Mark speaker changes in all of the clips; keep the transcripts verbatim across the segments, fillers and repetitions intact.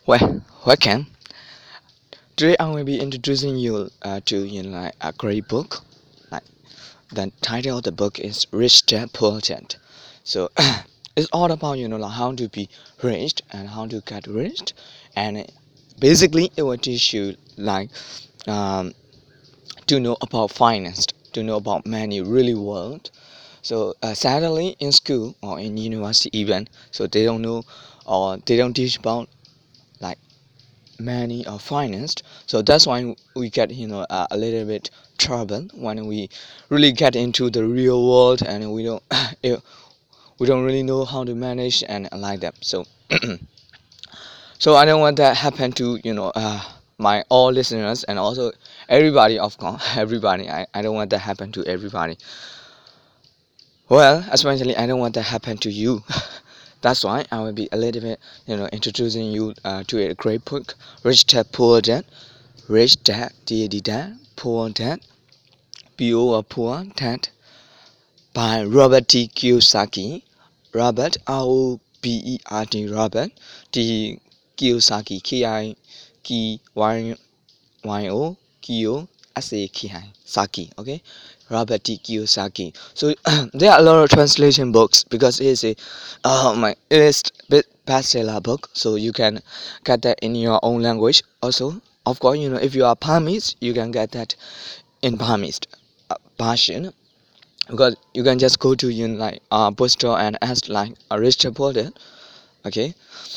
Speaker 1: Well, welcome. Today I will be introducing you uh, to you know like a great book. Like the title of the book is Rich Dad Poor Dad. So it's all about you know like how to be rich and how to get rich, and basically it will teach you like um, to know about finance, to know about money really well. So uh, sadly in school or in university even, so they don't know or they don't teach about like money or financed, so that's why we get you know uh, a little bit trouble when we really get into the real world and we don't we don't really know how to manage and like that. So so I don't want that happen to you know uh, my all listeners and also everybody, of course. Everybody, I, I don't want that happen to everybody. Well, especially I don't want that happen to you. That's why I will be a little bit you know introducing you uh, to a great book, Rich Dad Poor Dad. Rich Dad, D Dad, Poor Dad, Poor Poor Dad by Robert T. Kiyosaki. Robert, R O B E R T, Robert T. Kiyosaki, K I K Y Y O, Kiyo, S A K I, Saki, okay? Robert T. Kiyosaki. So there are a lot of translation books because it is a, oh my, it is bit bestseller book. So you can get that in your own language also. Of course, you know, if you are Burmese, you can get that in Burmese uh, version because you can just go to you know, like uh, bookstore and ask like a rich reporter. Okay,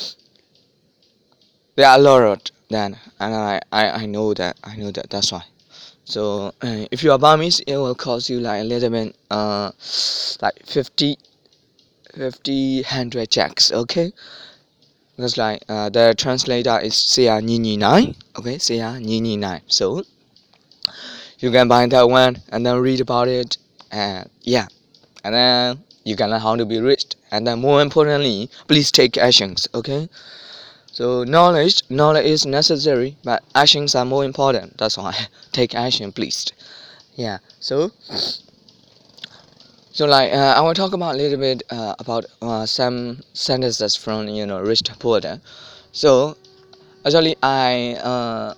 Speaker 1: there are a lot of then, and I, I I know that I know that that's why. So uh, if you are Burmese, it will cost you like a little bit uh like fifty, fifty, one hundred checks. Okay, because like uh, the translator is Sia Nini Nine. Okay, Sia Nini Nine. So you can buy that one and then read about it, and yeah, and then you can learn how to be rich. And then more importantly, please take actions. Okay. So knowledge, knowledge is necessary, but actions are more important. That's why take action, please. Yeah. So So like uh, I will talk about a little bit uh, about uh, some sentences from you know Rich Dad Poor Dad. So actually I uh,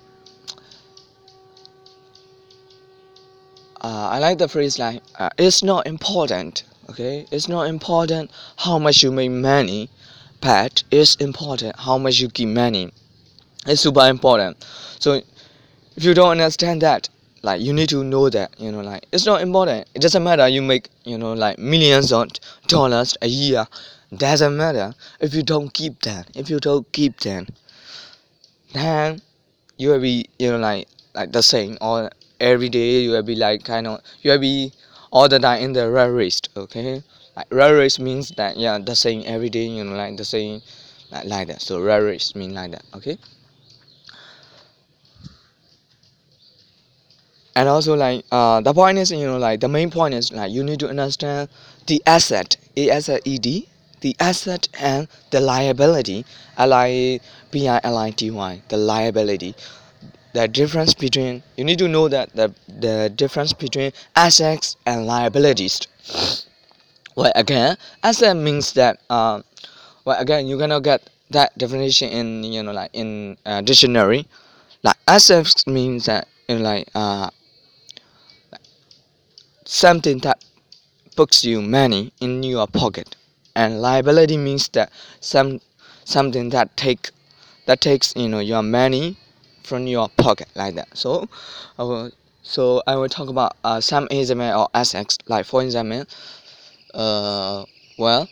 Speaker 1: uh, I like the phrase like uh, it's not important. Okay, it's not important how much you make money, but it's important how much you give money. It's super important. So if you don't understand that, like you need to know that you know like it's not important. It doesn't matter you make you know like millions of dollars a year. Doesn't matter if you don't keep that. If you don't keep that, then you will be you know like like the same or every day you will be like kind of you will be all the time in the rat race. Okay, like rat race means that yeah the same every day you know like the same like, like that. So rat race mean like that. Okay. And also like uh the point is you know like the main point is like you need to understand the asset, A S E D, the asset and the liability, L I B I L I T Y, the liability. The difference between you need to know that the the difference between assets and liabilities. Well again, asset means that um well again you cannot get that definition in you know like in uh, dictionary. Like assets means that you know like uh something that puts you money in your pocket, and liability means that some something that take that takes you know your money from your pocket like that. So I will so I will talk about uh, some example or assets, like for example uh well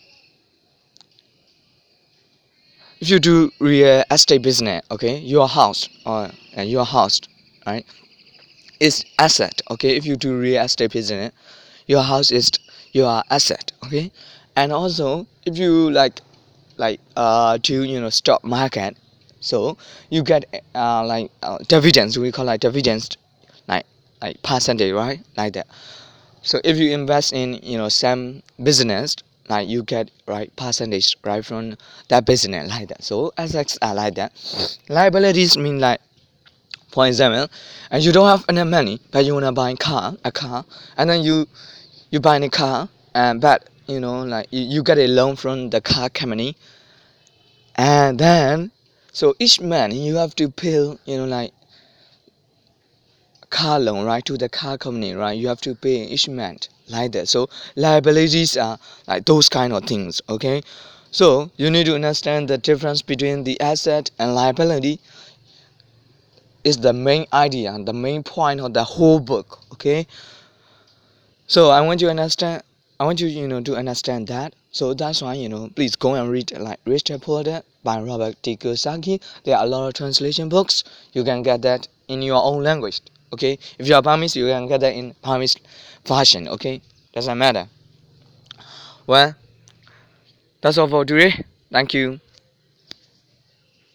Speaker 1: if you do real estate business, okay, your house or uh, your house, right, is asset. Okay, if you do real estate business, your house is your asset. Okay, and also if you like like uh to you know stock market, so you get uh like uh, dividends, we call like dividends, like like percentage, right, like that. So if you invest in you know some business, like you get right percentage right from that business like that. So assets are like that. Liabilities mean like for example, and you don't have enough money but you wanna buy a car a car and then you you buy a car, and but you know like you, you get a loan from the car company, and then So each month you have to pay, you know, like car loan, right, to the car company, right? You have to pay each month like that. So liabilities are like those kind of things, okay? So you need to understand the difference between the asset and liability is the main idea, the main point of the whole book, okay? So I want you to understand. I want you, you know, to understand that. So that's why, you know, please go and read like Rich Dad Poor Dad by Robert T. Kiyosaki. There are a lot of translation books. You can get that in your own language. Okay, if you are Burmese, you can get that in Burmese version. Okay, doesn't matter. Well, that's all for today. Thank you.